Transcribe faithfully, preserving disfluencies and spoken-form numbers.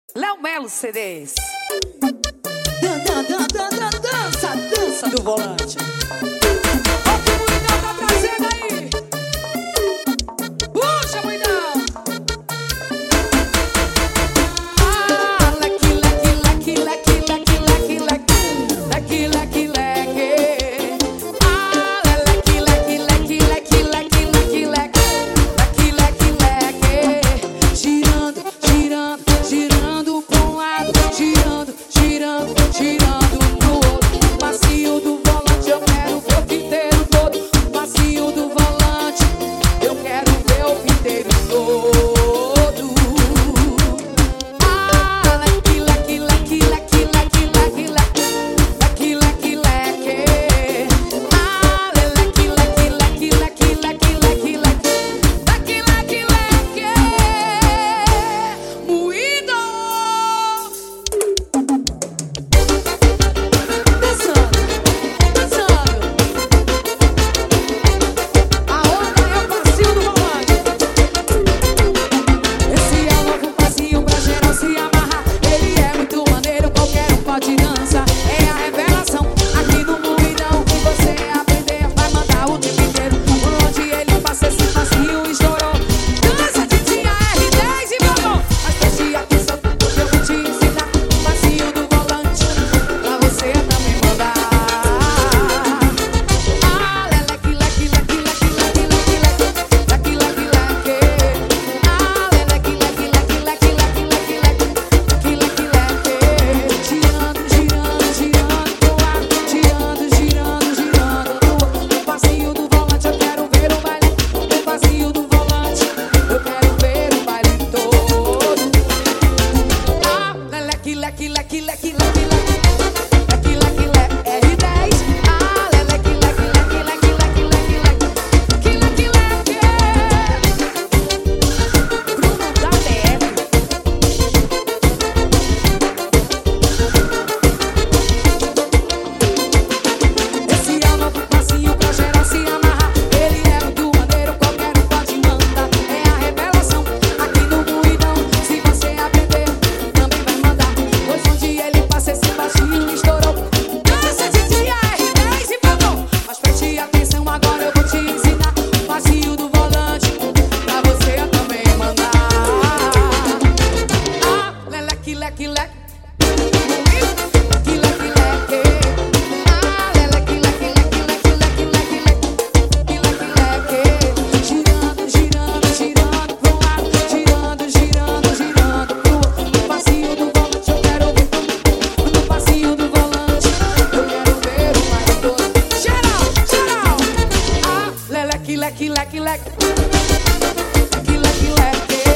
Léo Melo C Ds. Dan, dan, dan, dan, dan, dança, dança do volante. Ó que o Muidão tá trazendo aí. Puxa, Muidão. Ah, leque, leque, leque, leque, leque, leque, leque, leque, leque, leque. Ah, leque, leque, leque, leque, leque, leque, leque, leque, leque. Girando, girando, girando pra um lado, girando, girando, girando pro outro. Macio do volante, eu quero ver o pinteiro todo. Macio do volante, eu quero ver o pinteiro todo. Ah, leque, leque, leque, leque, leque, leque, leque, leque, leque. Ah, leque, leque, leque, leque, leque, leque, leque, leque, leque. Moído. Dançando, dançando. A onda é o passinho do volante. Esse é o novo passinho pra geral se amarrar. Ele é muito maneiro, qualquer um pode dançar. É a revelação aqui no Muidão. Que você aprender vai mandar o tempo inteiro. Por onde ele passa, esse passinho estourou. Dança de dia R dez e meu amor. Mas preste atenção, eu vou te ensinar. Passinho do volante, pra você também mandar. Ah, leque, leque, leque, leque, leque, leque, leque, leque, leque, leque. Ah, leque, leque, leque, leque, leque, leque, leque, leque, leque. Girando, girando, girando pro ar, girando, girando, girando pro ar. O passinho do volante, eu quero ver o baile. O passinho do volante, eu quero ver o baile todo. Ah, leque, leque, leque, leque, leque, leque, leque, leque, leque, R dez. Ah, leque, leque, leque, leque, leque, leque, leque, leque, leque. Bruno da B R. Esse é o novo passinho pra geral se amarrar. Ele é muito maneiro, qualquer um pode mandar. É a revelação aqui no Muidão. Se você aprender, também vai mandar. Pois onde ele passa, esse passinho estourou. Dança de dia R dez e pagou. Mas preste atenção, agora eu vou te ensinar. O passinho do volante, pra você também mandar. Ah, leque, leque, leque. Leque, leque, leque. Ah, leque, leque, leque, leque, leque, leque, leque, leque, leque. Girando, girando, girando pro lado, girando, girando, girando pro outro. No passinho do volante, eu quero ver. No passinho do volante, eu quero ver o baile todo. Geral, geral. Ah, leque, leque, leque, leque. Leque, leque, leque.